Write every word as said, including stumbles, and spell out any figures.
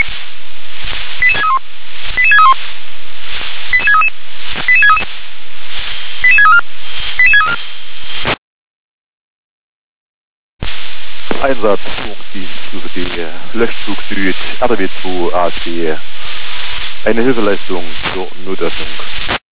Einsatz, Funkdienst, U V D, Löschzug Süd, R W zwei A C. Eine Hilfeleistung zur Notöffnung.